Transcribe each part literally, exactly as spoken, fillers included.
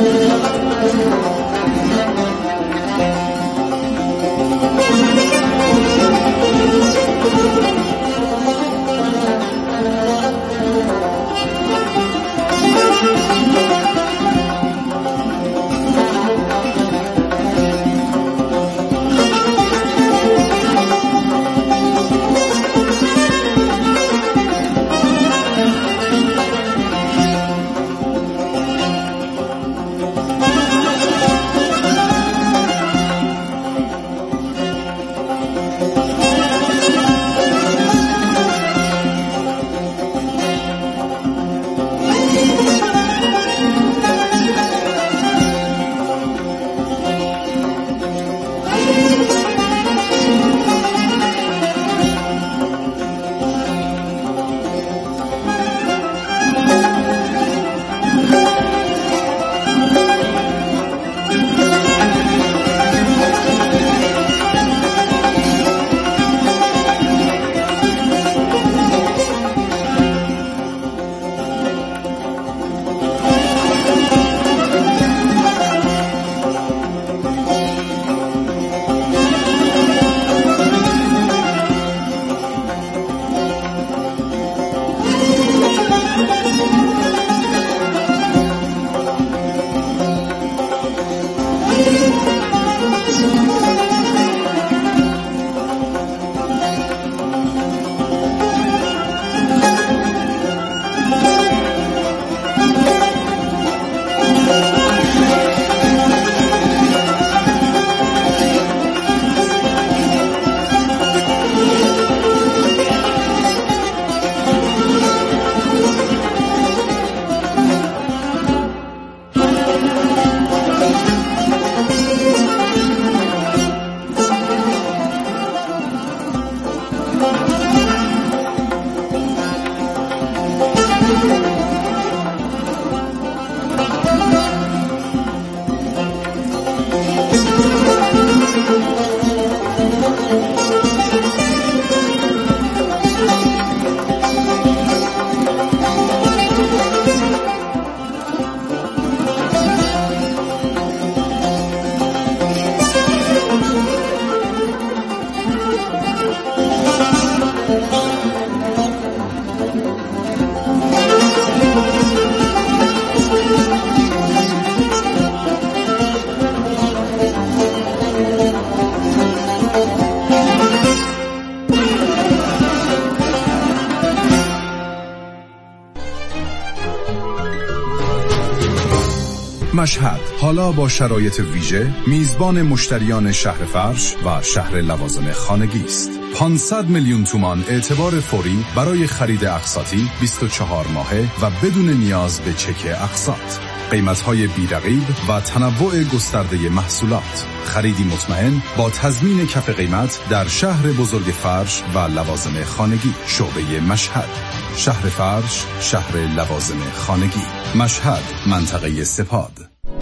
مشهد حالا با شرایط ویژه میزبان مشتریان شهر فرش و شهر لوازم خانگی است. پانصد میلیون تومان اعتبار فوری برای خرید اقساطی بیست و چهار ماهه و بدون نیاز به چک اقساط. قیمت‌های بی‌رقیب و تنوع گسترده محصولات. خریدی مطمئن با تضمین کف قیمت در شهر بزرگ فرش و لوازم خانگی. شعبه مشهد، شهر فرش، شهر لوازم خانگی. مشهد، منطقه سپاد.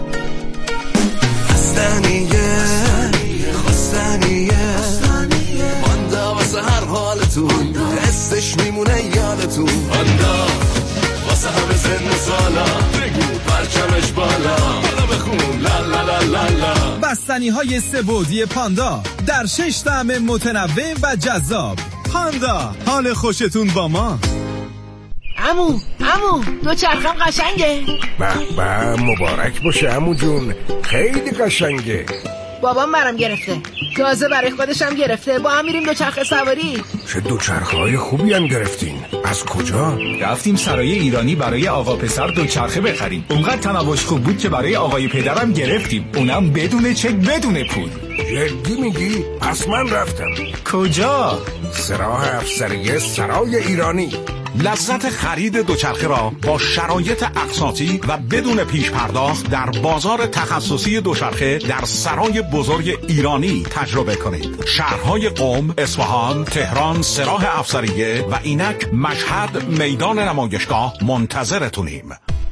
خستنیه خستنیه ماندا واسه هر حالتون، حسش میمونه یادتون. ماندا واسه همه سن و سالا، بگو پرچمش بالا، بالا بخون لا لا لا لا لا. بستنی های سه‌بعدی پاندا در شش طعم متنوع و جذاب. پاندا، حال خوشتون با ما. عمو عمو دو چرخم قشنگه. به به مبارک باشه عمو جون، خیلی قشنگه. بابام برام گرفته، تازه برای خودشم گرفته. با هم میریم دو چرخه سواری. چه دو چرخه های خوبی هم گرفتین. از کجا؟ رفتیم سرای ایرانی برای آقا پسر دو چرخه بخریم. اونقدر تنوعش خوب بود که برای آقای پدرم گرفتیم، اونم بدون چک بدون پول. جدی میگی؟ پس من رفتم. کجا؟ سراح افسریه سرای ایرانی. لذت خرید دوچرخه را با شرایط اقساطی و بدون پیش پرداخت در بازار تخصصی دوچرخه در سرای بزرگ ایرانی تجربه کنید. شهرهای قم، اصفهان، تهران، سراح افسریه و اینک مشهد میدان نمایشگاه منتظرتونیم.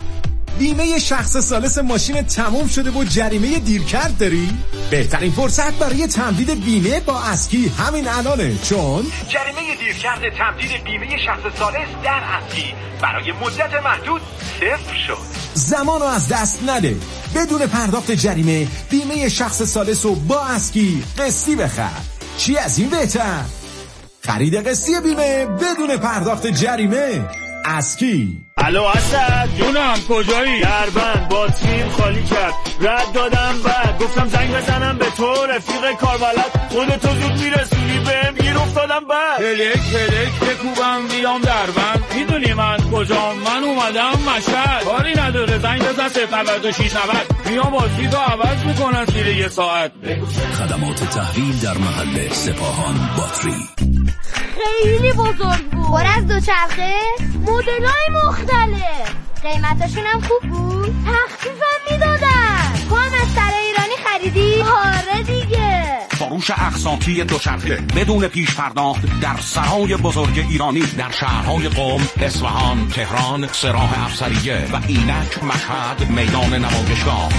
بیمه شخص ثالث ماشین تموم شده و جریمه دیرکرد داری؟ بهترین فرصت برای تمدید بیمه با اسکی همین الانه، چون جریمه دیرکرد تمدید بیمه شخص ثالث در اسکی برای مدت محدود صفر شد. زمانو از دست نده. بدون پرداخت جریمه بیمه شخص ثالث رو با اسکی قسطی بخر. چی از این بهتر؟ خرید قسطی بیمه بدون پرداخت جریمه. اسکی. الو اسد جونم کجایی؟ دربند باتریم خالی کرد، رد دادم بعد گفتم زنگ بزنم به تو رفیق کاربلد، خودتو زود میرسونی بهم گیر افتادم بعد هلک هلک بکوبم بیام دربند، میدونی من کجام؟ من اومدم مشهد، کاری نداره زنگ بزن صفر نود و شش نود میام بازی رو عوض میکنن زیر یه ساعت. خدمات تحویل در محل سپاهان باتری. خیلی بزرگ بود، پر از دوچرخه، مدل‌های مختلف، قیمتاشون هم خوب بود، تخفیفم میدادن. تو هم از سرای ایرانی خریدی؟ آره دیگه. فروش اقساطی دوچرخه بدون پیش پرداخت در سرای بزرگ ایرانی در شهرهای قم، اصفهان، تهران، سراح افسریه و اینک، مشهد، میدان نمایشگاه.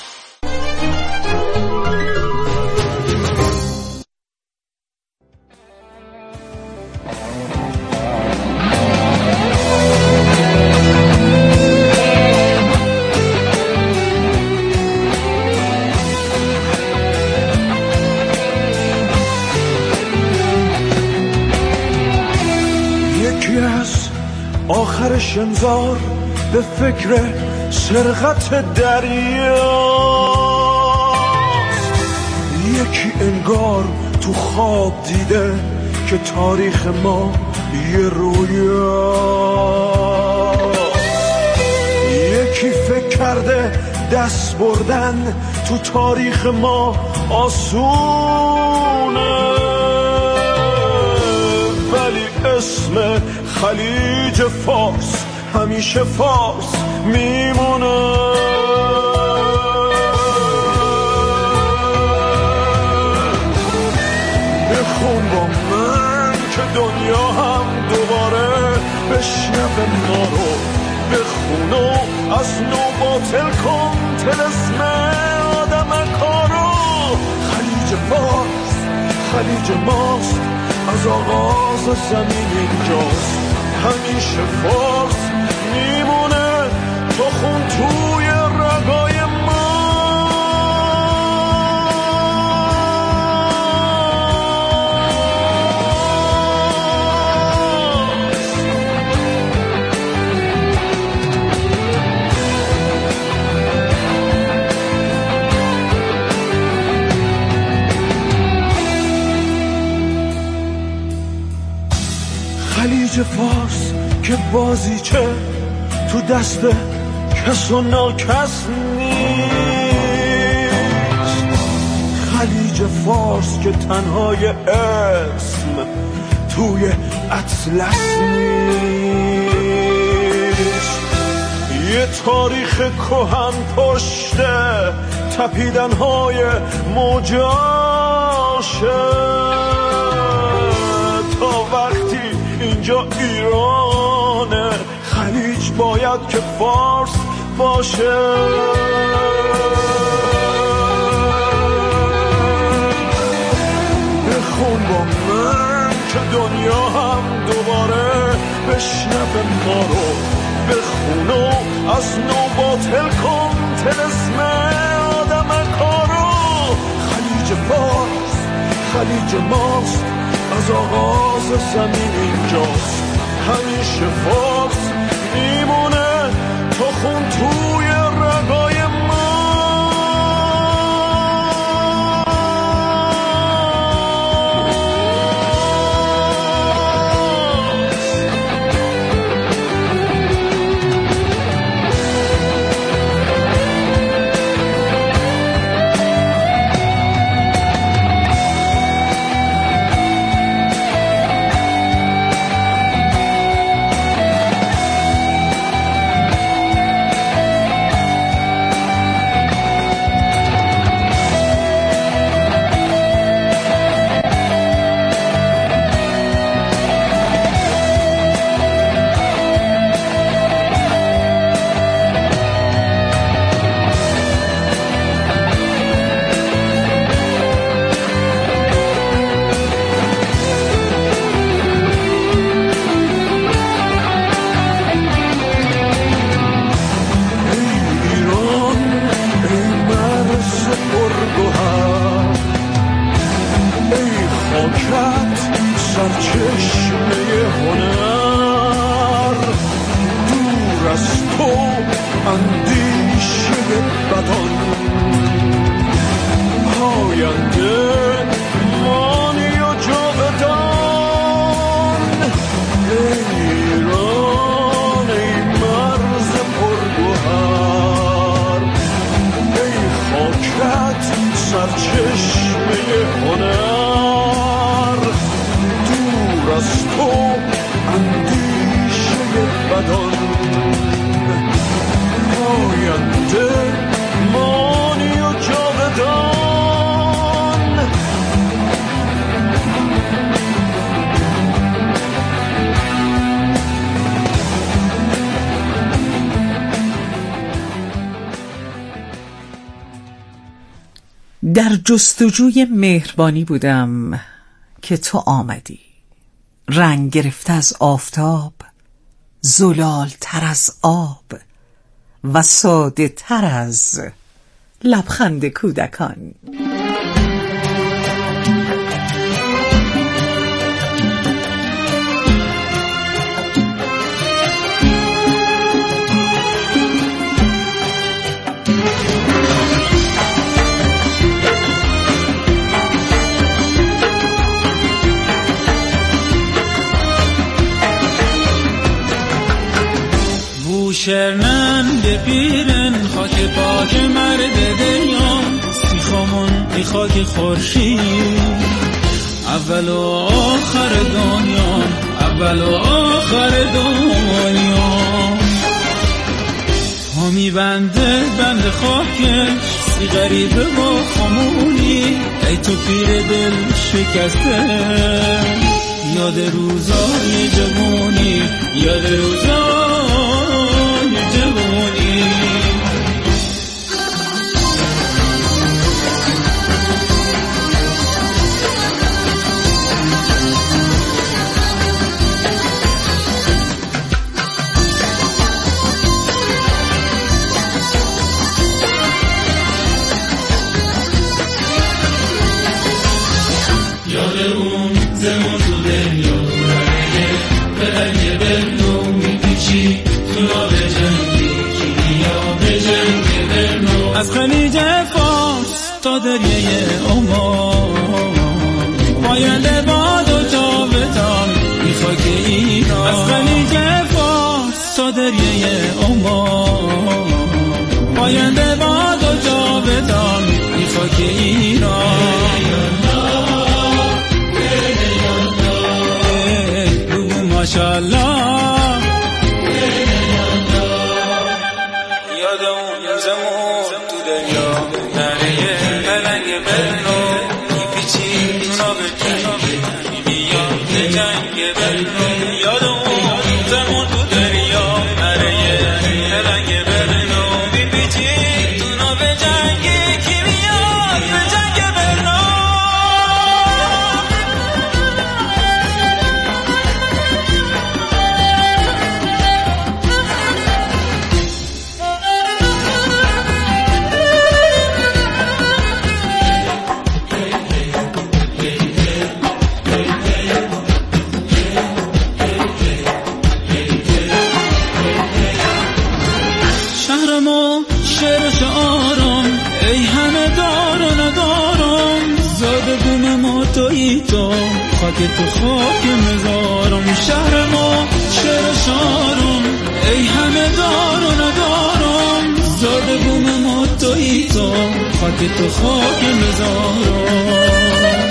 آخر شنزار به فکر سرقت دریا، یکی انگار تو خواب دیده که تاریخ ما یه رویا، یکی فکر کرده دست بردن تو تاریخ ما آسونه، ولی اسم خلیج فارس همیشه فارس میمونه. بخون با من که دنیا هم دوباره بشنوه ما رو، بخون و از نو باطل کن طلسم آدم کارو. خلیج فارس خلیج ماست، از آغاز زمین اینجاست، همیشه فارس میمونه، تو خون توی رگای ما. خلیج فارس که بازیچه تو دست کس و ناکس نیست، خلیج فارس که تنهای اسم توی اطلس نیست، یه تاریخ کهن پشته تپیدنهای موجاشه، تا وقتی اینجا ایرانه خلیج باید که فارس باشه. بخون با من که دنیا هم دوباره بشنوه ما رو، بخون و از نو باطل کن طلسم آدم کارو. خلیج فارس خلیج ماست، از آغاز زمین اینجاست، همیشه فارس میمونه، تو خون توی رگای ما. اندیشه بدان پاینده مانی و جاودان ایران ای مرز پرگوهر ای خاکت سرچشمه هنر دور از تو اندیشه بدان پاینده مانی و جاودان در جستجوی مهربانی بودم که تو آمدی، رنگ گرفته از آفتاب، زلال تر از آب و ساده تر از لبخند کودکان. شرنن بپیرن خاک پاک مرد دنیا سیخامون ای خاک خورشید اول و آخر دنیا اول و آخر دنیا ها میبنده بند خاکش سی غریبه با خمونی ای تو پیر دل شکسته یاد روزای جوانی یاد روزای از خلیج فارس تا دریای عمان پاینده باد و جاودان ای خاک ایران از خلیج فارس تا دریای عمان پاینده باد و جاودان ای خاک ایران بگو ماشاءالله خاک تو خاک مزارم شهر ما شهر شارم ای همه دار و ندارم زاده بوم ما تویی تو خاک تو خاک مزارم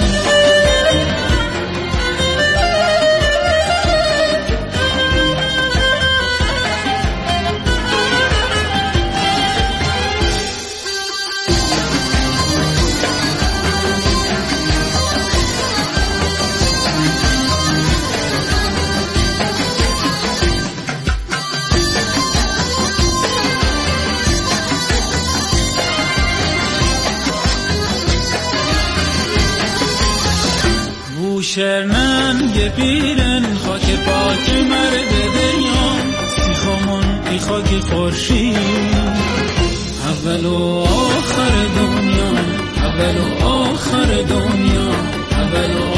شرنن گپیرن خاک پاک مرد دنیا سیخامون ای خاک خورشید اول و آخر دنیا اول و آخر دنیا اول و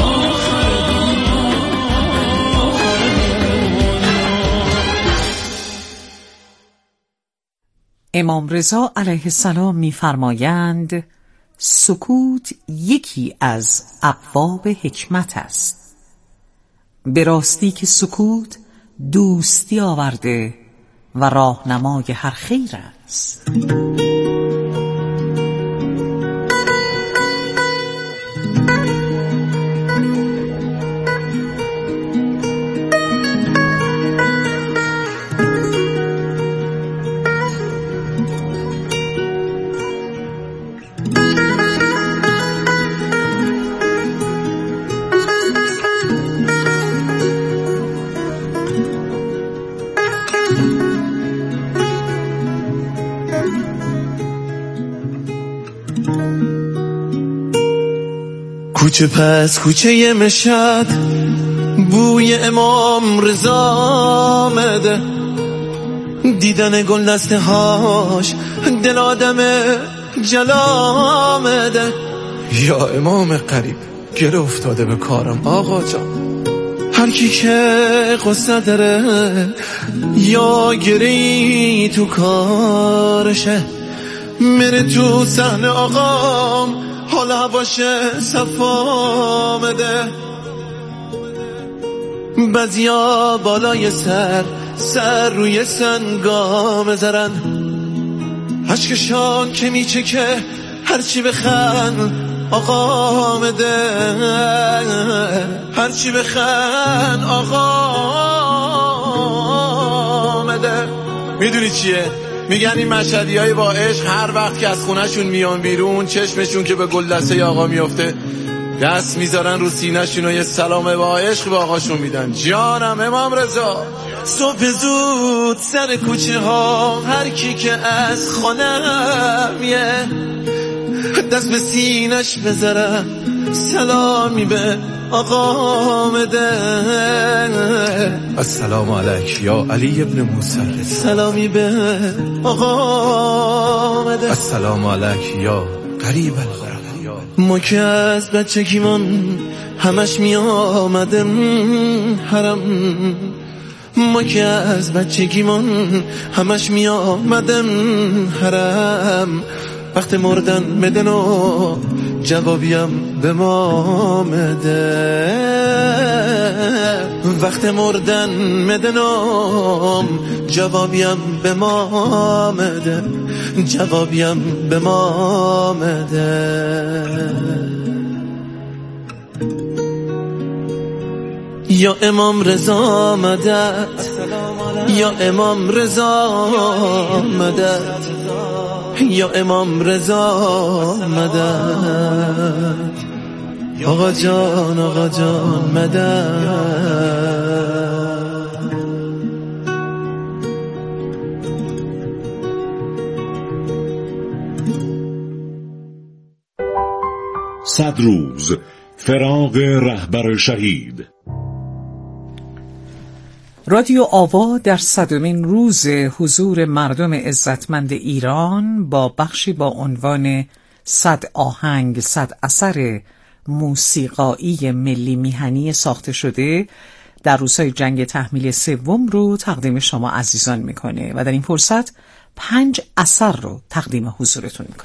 امام رضا علیه السلام می‌فرمایند سکوت یکی از ابواب حکمت است. به راستی که سکوت دوستی آورده و راهنمای هر خیر است. کوچه پس کوچه مشهد بوی امام رضا آمده، دیدن گل دسته هاش دل آدم جلا آمده. یا امام قریب گره افتاده به کارم آقا جان، هر کی که قصه داره یا گری تو کارشه، میره تو صحنه آقام حال هواشه صفا آمده. بعضیا بالای سر سر روی سنگام زرن، عشقشان که میچه که هرچی بخن آقا آمده، هرچی بخن آقا آمده. میدونی چیه؟ میگن این مشهدی های با عشق هر وقت که از خونهشون میان بیرون چشمشون که به گل دسته آقا میفته دست میذارن رو سینهشون و یه سلام با عشق به آقاشون میدن. جانم امام رضا. صبح زود سر کوچه ها هر کی که از خانم یه دست به سینش بذارم سلامی به آقا آمده. السلام علیک یا علی ابن موسی، سلامی به آقا آمده. السلام علیک یا قریب القرب. ما که از بچگیمان همش می آمدم حرم، ما که از بچگیمان همش می آمدم حرم. وقت مردن بدن و جوابیم به ما آمده، وقت مردن مدنم جوابیم به ما آمده، جوابیم به ما آمده. یا امام رضا مدد، یا امام رضا مدد، یا امام رضا مدد. آقا جان آقا جان مدد. صد روز فراق رهبر شهید. رادیو آوا در صدمین روز حضور مردم عزتمند ایران با بخشی با عنوان صد آهنگ صد اثر موسیقایی ملی میهنی ساخته شده در روزهای جنگ تحمیل سوم رو تقدیم شما عزیزان میکنه و در این فرصت پنج اثر رو تقدیم حضورتون میکنه.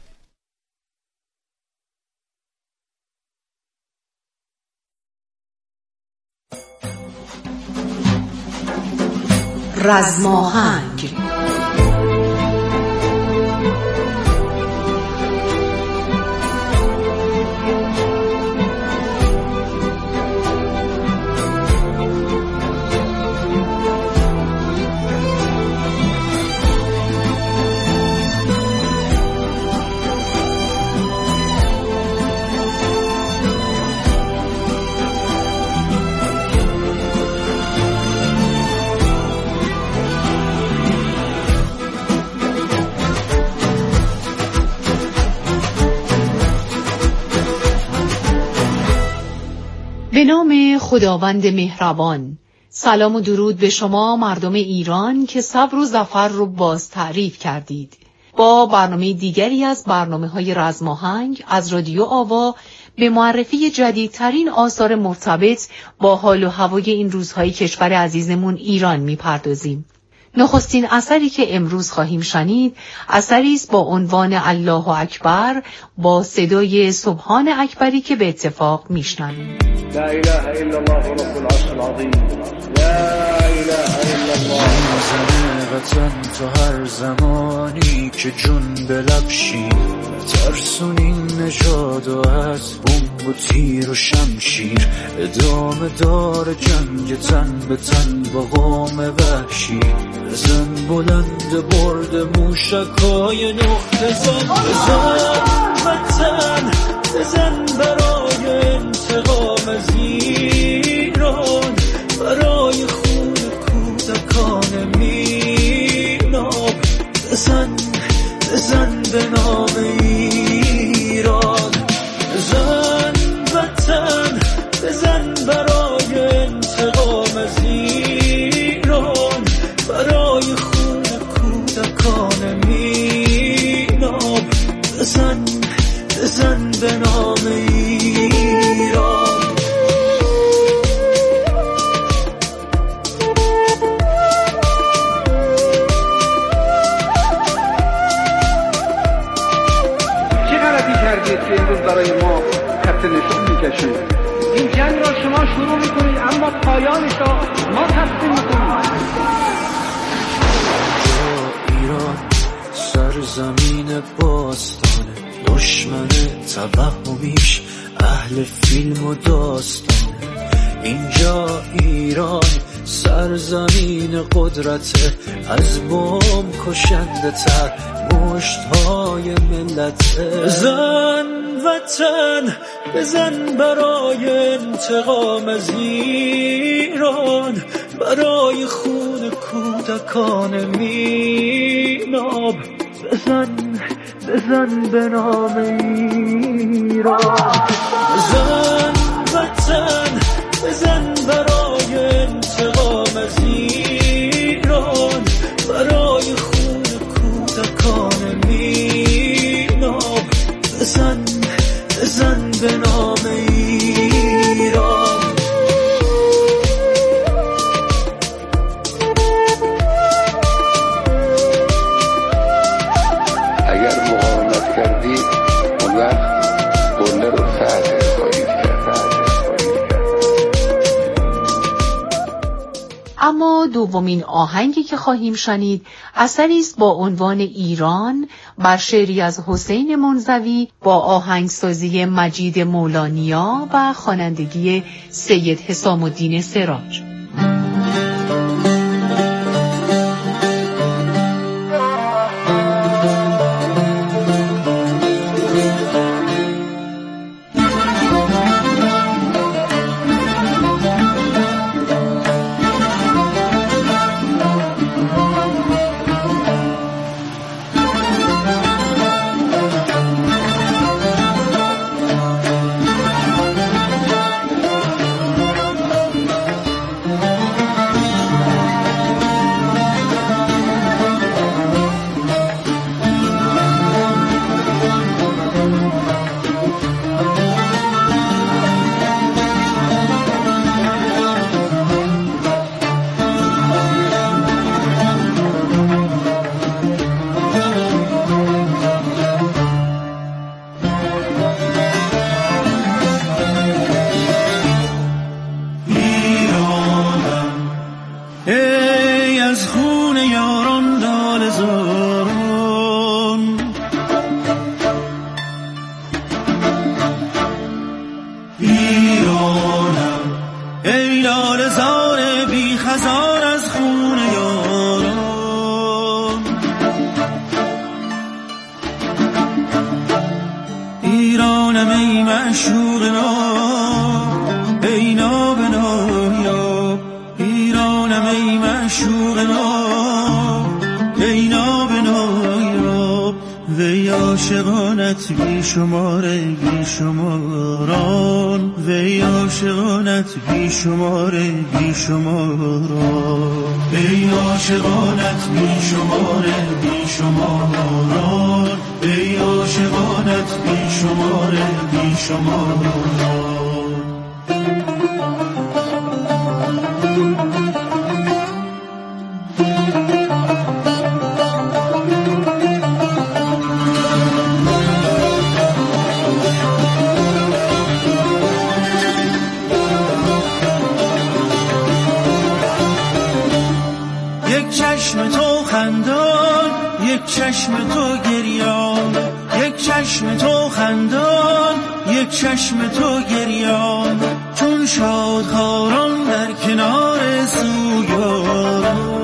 رزم آهنگ. به نام خداوند مهربان. سلام و درود به شما مردم ایران که صبر و ظفر رو باز تعریف کردید. با برنامه دیگری از برنامه‌های رزم آهنگ از رادیو آوا به معرفی جدیدترین آثار مرتبط با حال و هوای این روزهای کشور عزیزمون ایران میپردازیم. نخستین اثری که امروز خواهیم شنید اثری است با عنوان الله اکبر با صدای سبحان اکبری که به اتفاق میشنویم. لا اله الا الله رب العرش العظیم. لا اله الا الله. وطن تو هر زمانی که جون به لب شی ترسونین نژاد و از بمب و تیر و شمشیر ادامه دار جنگ تن به تن با قوم وحشی بزن بلند برد موشکای نقطه زن بزن وطن بزن برای انتقام از ایران برای خون کودکان میناب بزن بزن به نام ایران بزن وطن بزن برای انتقام از ایران برای خون کودکان میناب بزن بزن به نام ایران. که امروز برای ما خط نشان میکشید. این جنگ را شما شروع میکنید اما پایانش را ما تصمیم میکنیم. ایران سرزمین باستان دشمن توهمیش اهل فیلم و داستان اینجا ایران سرزمین قدرت از بم کشنده تر مشت های ملت بزن وطن بزن برای انتقام از ایران برای خون کودکان میناب بزن بزن به نام ایران بزن وطن بزن برای انتقام از ایران برای خون کودکان میناب بزن بزن به نام ایران. اگر مقاومت کردی اون وقت قله رو فتح خواهید کرد. اما دومین آهنگی که خواهیم شنید اثری است با عنوان ایران بر شعری از حسین منزوی با آهنگسازی مجید مولانیا و خوانندگی سید حسام الدین سراج. بی شماره بی شماران وی عاشقانت بی شماره بی شماران وی عاشقانت بی شماره بی شماران وی عاشقانت بی شماره بی شماران. چشم تو گریان، یک چشم تو خندان، یک چشم تو گریان، چون شادخواران در کنار سوگواران.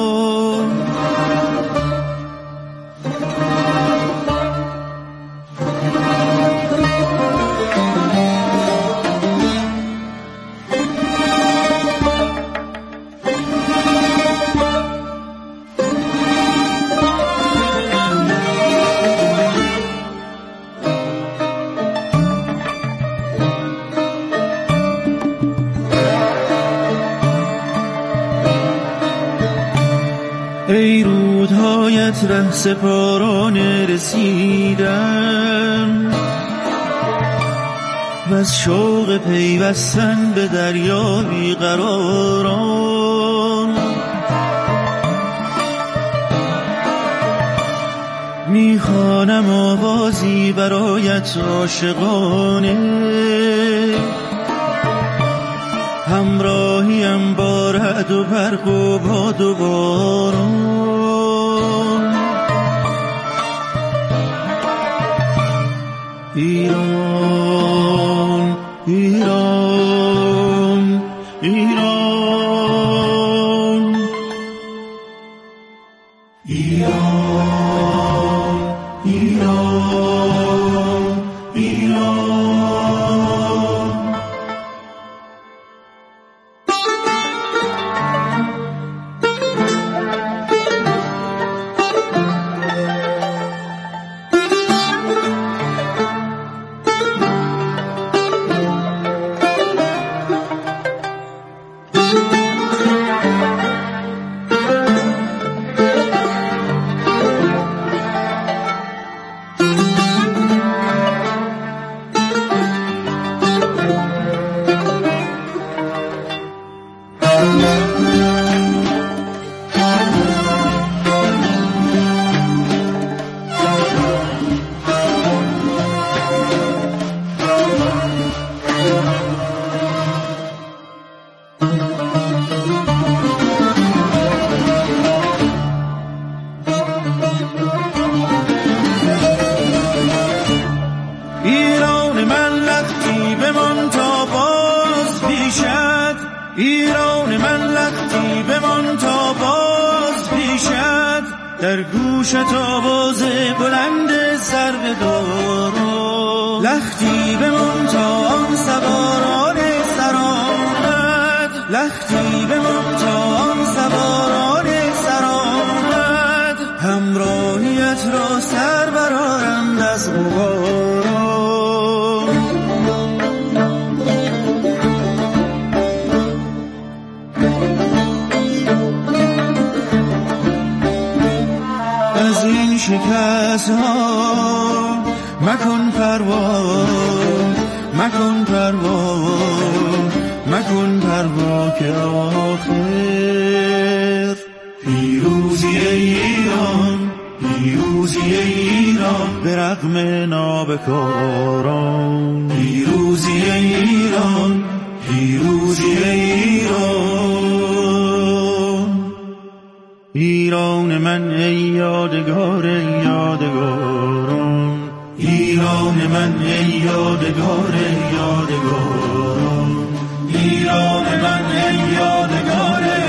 ای رودهایت ره سپارانه رسیدم، و از شوق پیوستن به دریا بیقراران. میخوانم آوازی برایت عاشقانه، همراهیم با رعد و برق و باد و باران. ایران ایران ایران ایران ایران ایران. ایران من لختی بمان تا باز پیشت، ایران من لختی بمان تا باز پیشت، در گوشت آواز بلند سرو دارو. لختی بمان تا آن سواران سرآمد، لختی بمان تا آن سواران سرآمد، همراهیت را سر برآرند از غبار. از این شکست ها مکن پروا، مکن پروا، مکن پروا که آخر پیروزی ایران، پیروزی ایران به رغم نابکاران. پیروزی ایران، پیروزی ایران. ایران من ای یادگار یادگاران، ایران من ای یادگار یادگاران، ایران من ای یادگار